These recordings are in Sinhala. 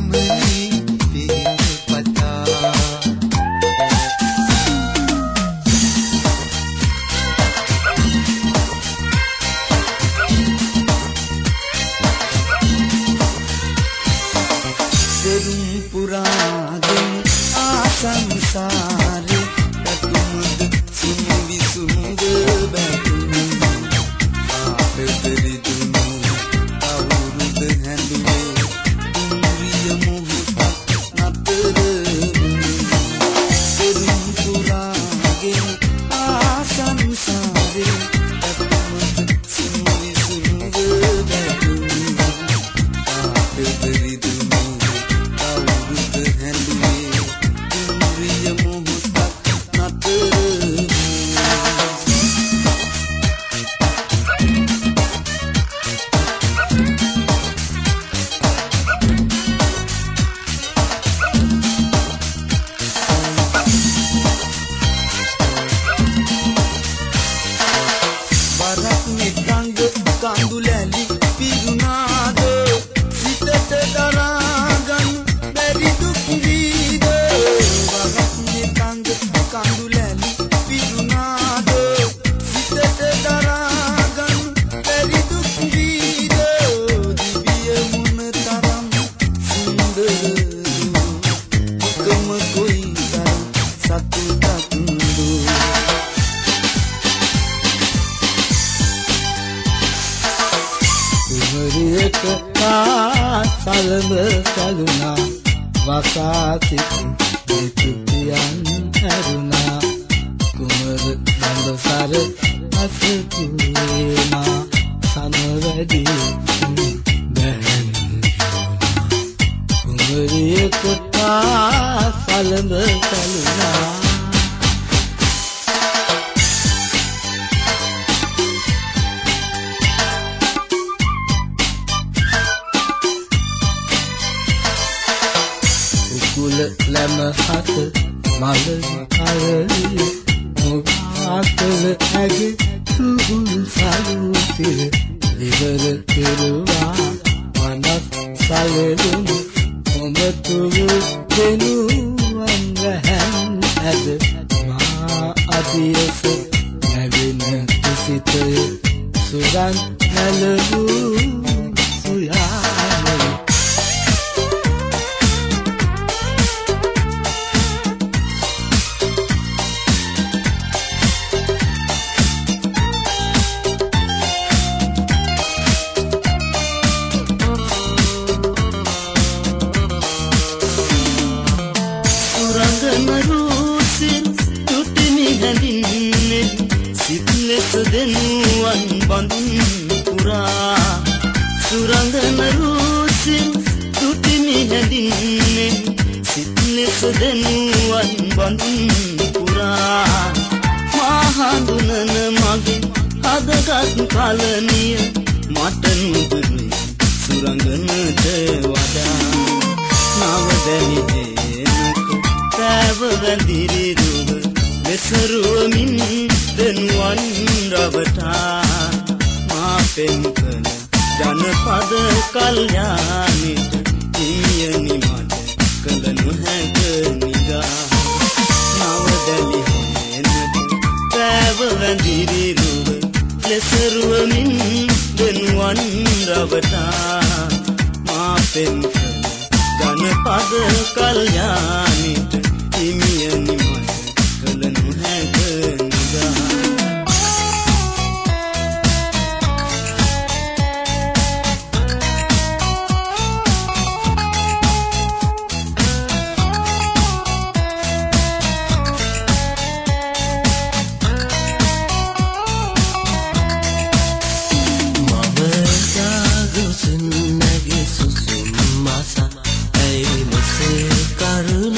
Karena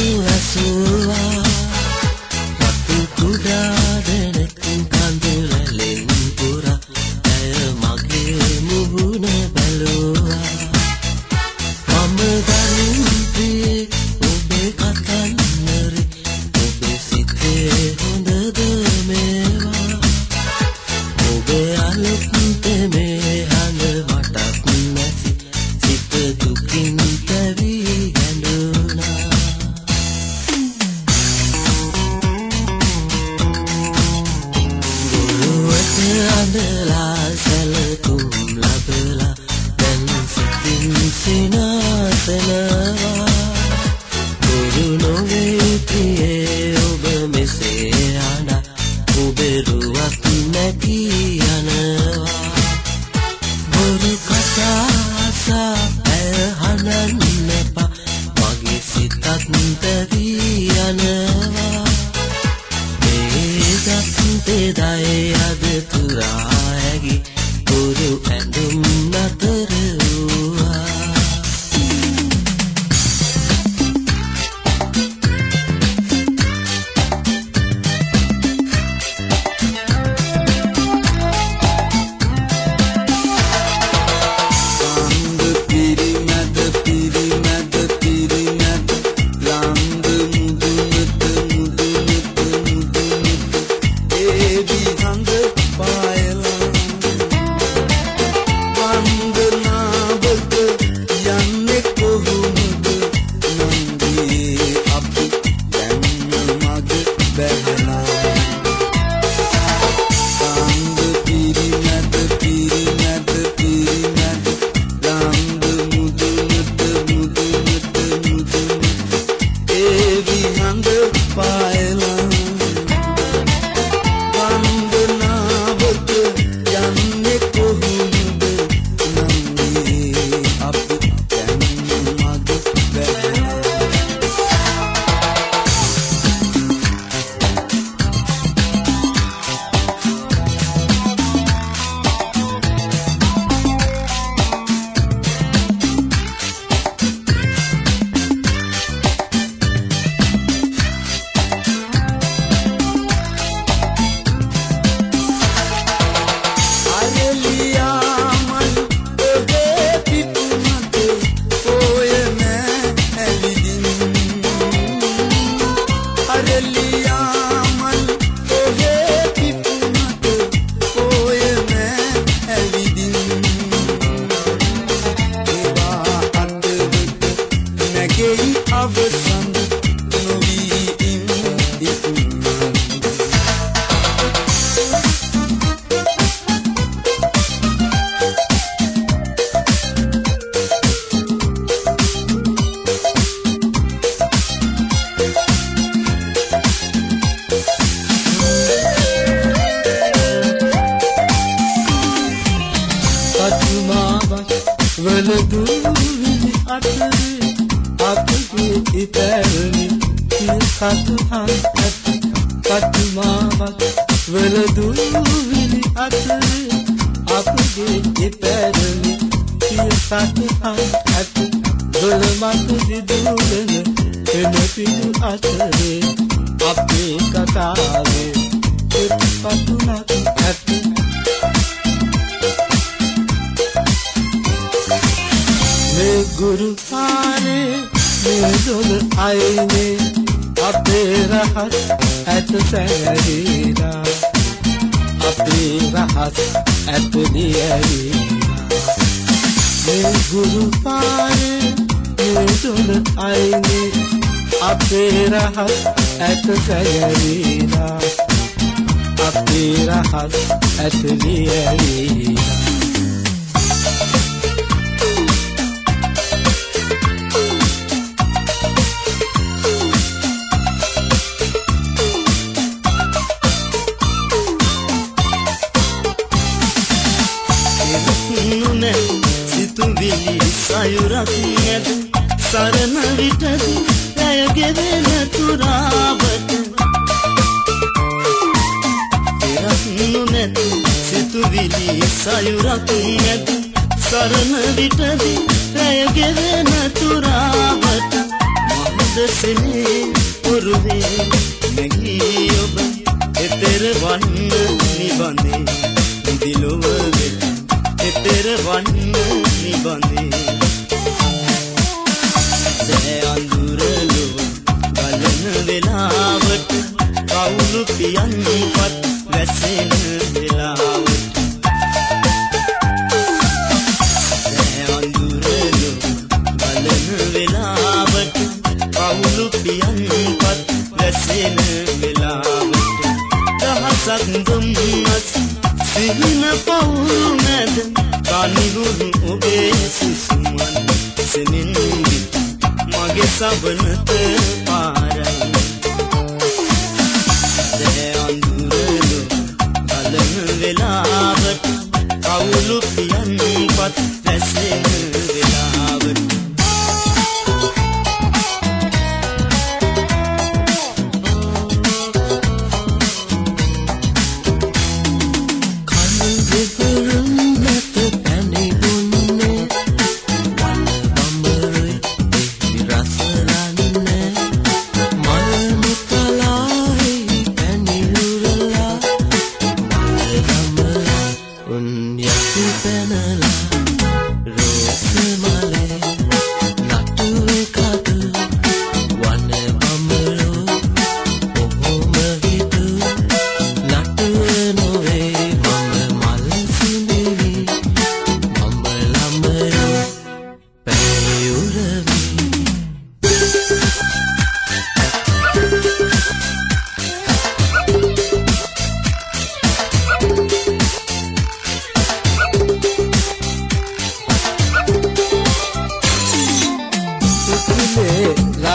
තත්තරී යනවා මේ දත්තේ අද තුරා ඇගි පුරු ඇඳුම් නතර වූවා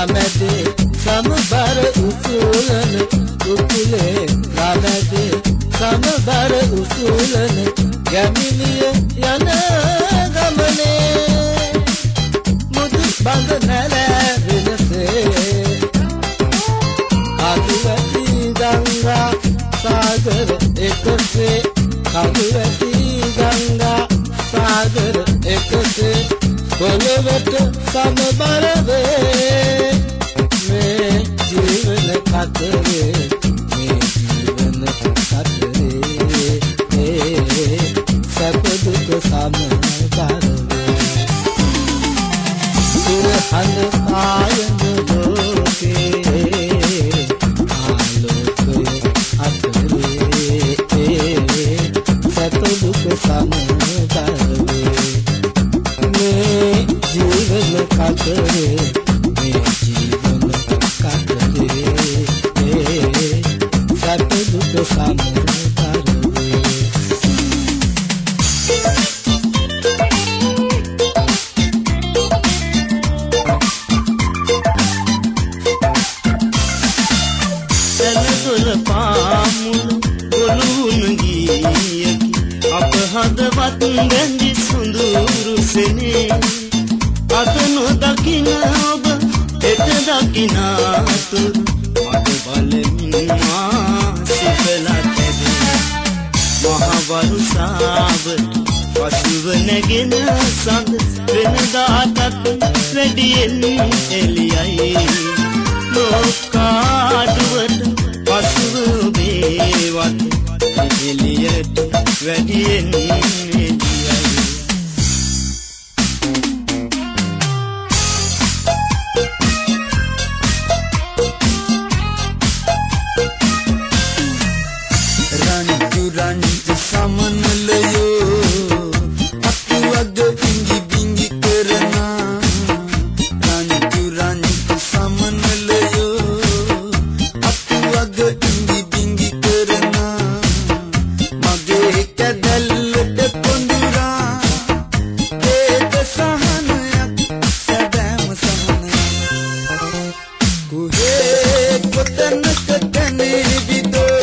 රාමැදේ සමබර උසුලන උකුලේ රාමැදේ සමබර උසුලන ගැමිණිය යන ගමනේ මුදු බඳ නැල වෙනසේ අදුවැටි ගංගා සාගර එකසේ අදුවැටි ගංගා සාගර එකසේ පොළොවට සමබර වේ මේ ජීවන කතරේ මේ ජීවන කතරේ සැප දුක සමබර වේ සුරහඳ ආයන ලෝකේ ආලෝකය අතරේ සැප දුක සමබර වේ जीवन कातरे में जीवन कातरे सत दुख समझदार चल पामुल बोलून गीयकी अब हदवत गंजी सुंदूर सेने අතනු දකින්න ඔබ එත දකින්න තුරු මට බලමින් මා සිතලා තැබේ මහ වරුසාවට පසුව නැගෙන සඳ වෙනදාටත් වැඩියෙන් එළියයි ලෝකාඩුවට පසුව වේවත් එළියට වැඩියෙන් එළියයි समनलयो अतुवग इंगी बिंगी करना रांचु समनलयो अतुवग इंगी बिंगी करना मगे कदल्लट कोंदुरा देत सहनයක් සැබෑම සමන කුහේ කොතනක තනේ විදෝ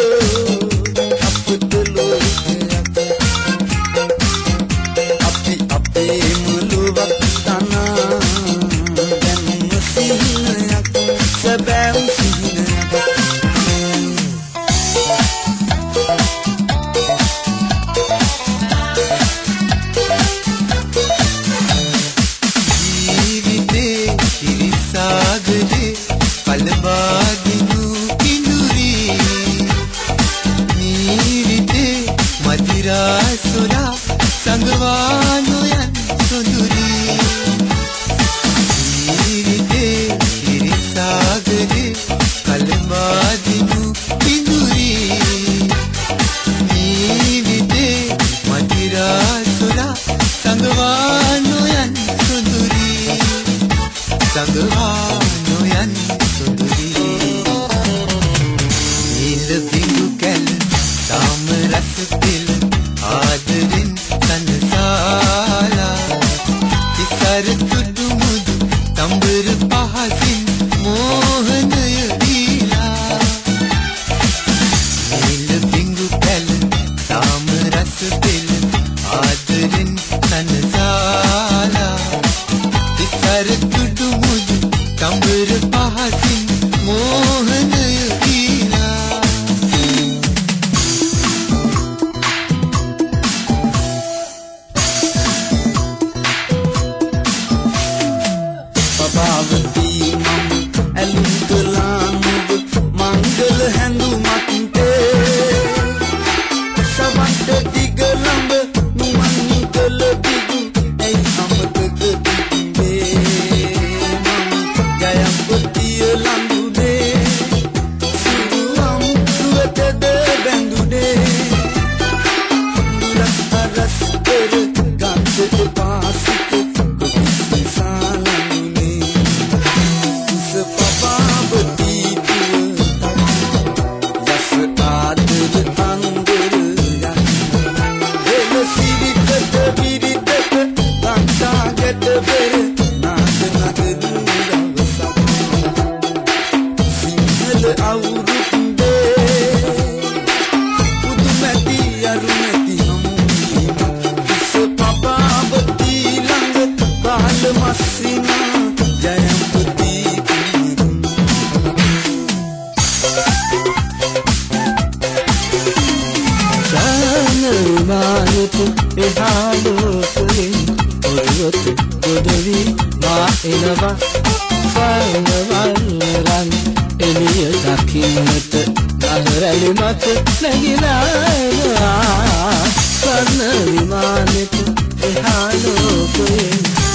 රන් එළිය දකින්නට නගරැලි මත නැගිලා එනවා ස්වර්ණ විමානෙට එහා ලෝකයෙන්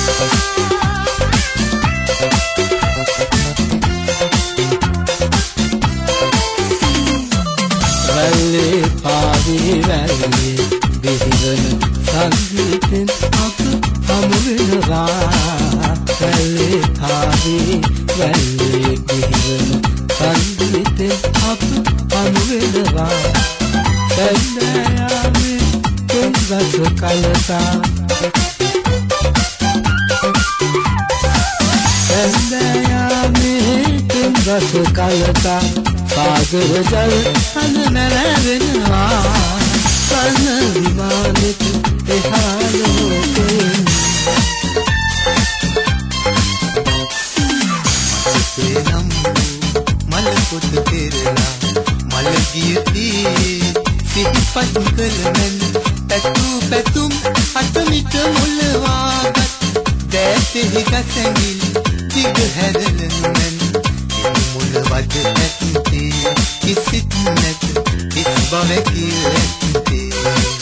වැල්ලේ පාවී වැල්ලේ බිහිවන සංගීතෙන් අප හමු වෙනවා වැල්ලේ පාවී වැල්ලේ බිහිවන සංගීතෙන් අප හමු වෙනවා සැන්දෑයාමේ තුන්ගස කලතා සැන්දෑයාමේ තුන්ගස කලතා सागर जल हन नरवेनवा स्वर्ण विमानित एहालोके මතකේ නම් මල පොත පෙරලා මල ගියති සිහිපත් කළමෙන් පැතුම් අතමිට මුල්වාගත් දැතෙහි ගසැඟිල් දිග හැරලෙන් මුල වද නැත්තේ කිසිත් නැත කිස් බව කිවැත්තේ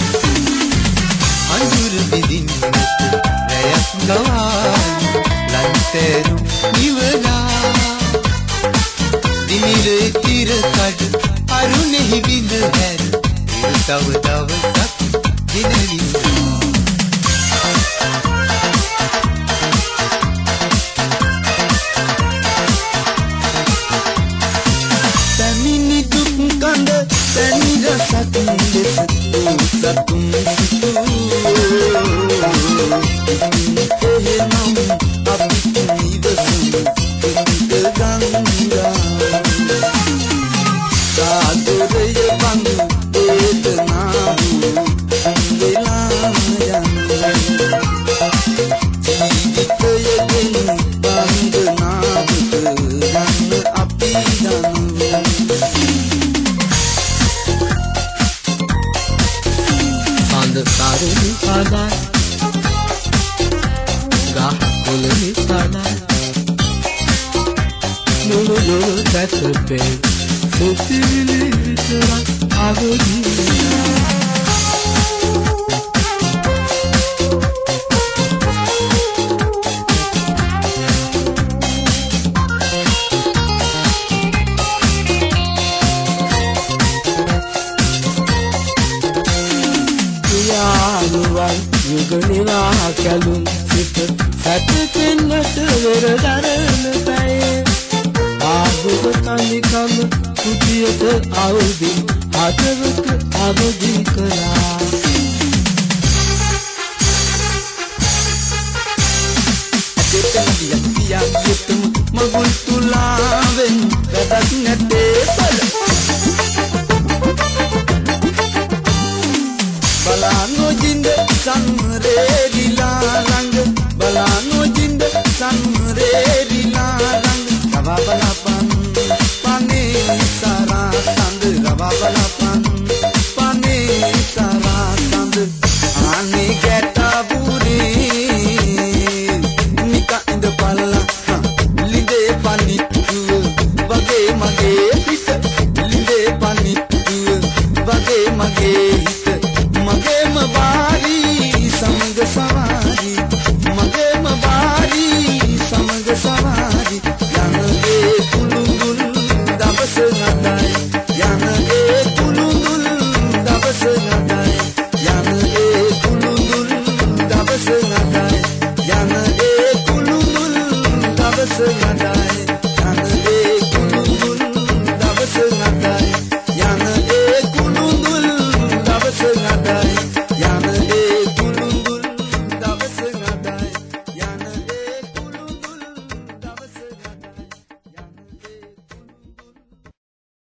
අඳුර විදින්නට රැයක් ගවාන ලන්තරු නිවලා දිමිර තිර කඩ අරුණෙහි විඳ හැර තව දවසක් දිනවිඳ Satum situ Ehenam abituni dasum Ganga Saduraya bangu Ednahu Velayan Jidikaya genu Bandanahu Terang apidanu Saruni padai Gah kulani padai Nulu nulu tatape Sutili vitarak agodi යුගනිවා Kalum සිත සැතපෙන්නට වෙරදරන පැයේ ආගුව තනිකම කුටියට අවුදින් හදවත අවදි කළා යතුම මගුල් තුලාවෙන් වැදක් නැතේ බල Balano jind samre dilarang Balano jind samre dilarang Kava balapa